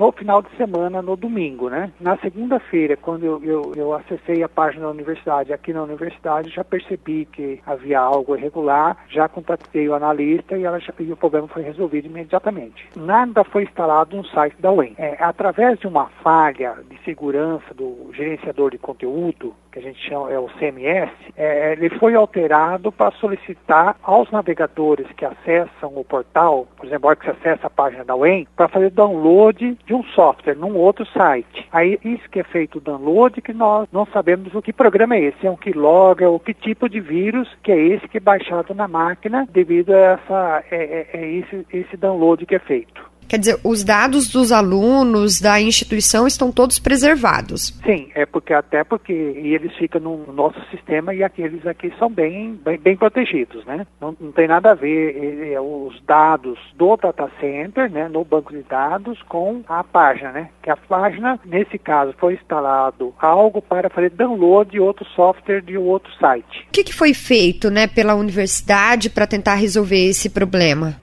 no final de semana, no domingo, né? Na segunda-feira, quando eu acessei a página da universidade, aqui na universidade, já percebi que havia algo irregular, já contatei o analista e o problema foi resolvido imediatamente. Nada foi instalado no site da UEM. Através de uma falha de segurança do gerenciador de conteúdo, que a gente chama o CMS, ele foi alterado para solicitar aos navegadores que acessam o portal, por exemplo, a hora que você acessa a página da UEM, para fazer download de um software num outro site. Aí isso que é feito o download, que nós não sabemos o que programa é esse, é um keylogger, ou que tipo de vírus que é esse que é baixado na máquina devido a esse download que é feito. Quer dizer, os dados dos alunos da instituição estão todos preservados. Sim, porque eles ficam no nosso sistema e aqueles aqui são bem protegidos, né? Não tem nada a ver os dados do data center, né, no banco de dados com a página, né? Que a página, nesse caso, foi instalado algo para fazer download de outro software de outro site. O que foi feito, né, pela universidade para tentar resolver esse problema?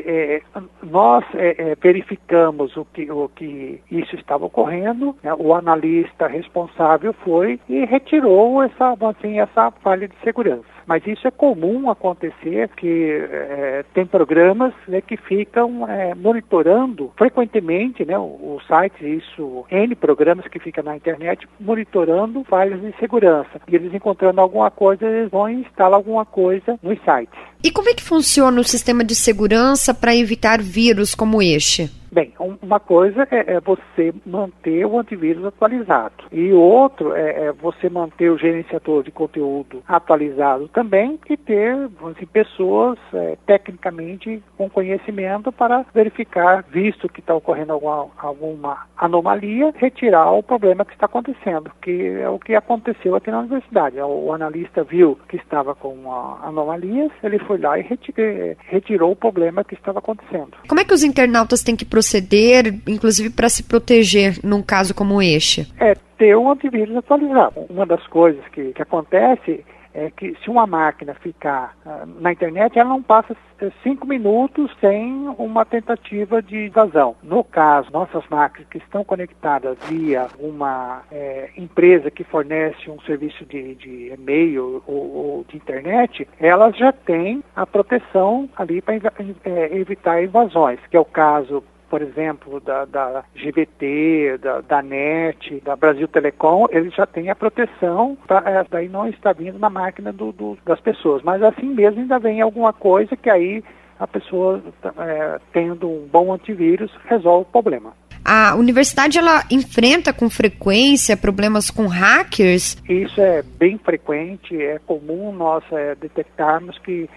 Nós verificamos o que isso estava ocorrendo, né? O analista responsável foi e retirou essa falha de segurança. Mas isso é comum acontecer, que tem programas, né, que ficam monitorando frequentemente, né, o site, N programas que ficam na internet monitorando falhas de segurança. E eles encontrando alguma coisa, eles vão e instalam alguma coisa nos sites. E como é que funciona o sistema de segurança para evitar vírus como este? Bem, uma coisa é você manter o antivírus atualizado. E outro é você manter o gerenciador de conteúdo atualizado também e ter pessoas tecnicamente com conhecimento para verificar, visto que está ocorrendo alguma anomalia, retirar o problema que está acontecendo, que é o que aconteceu aqui na universidade. O analista viu que estava com anomalias, ele foi lá e retirou o problema que estava acontecendo. Como é que os internautas têm que proceder, inclusive para se proteger num caso como este? Ter um antivírus atualizado. Uma das coisas que acontece é que se uma máquina ficar na internet, ela não passa 5 minutos sem uma tentativa de invasão. No caso, nossas máquinas que estão conectadas via uma empresa que fornece um serviço de e-mail ou de internet, elas já têm a proteção ali para evitar invasões, que é o caso, por exemplo, da GVT, da NET, da Brasil Telecom, eles já têm a proteção, daí não está vindo na máquina das pessoas. Mas assim mesmo ainda vem alguma coisa que aí a pessoa, tendo um bom antivírus, resolve o problema. A universidade, ela enfrenta com frequência problemas com hackers? Isso é bem frequente, é comum nós detectarmos que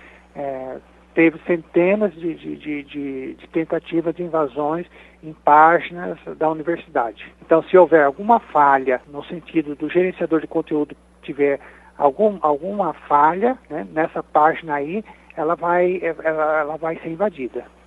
teve centenas de tentativas de invasões em páginas da universidade. Então, se houver alguma falha no sentido do gerenciador de conteúdo tiver alguma falha, né, nessa página aí, ela vai ser invadida.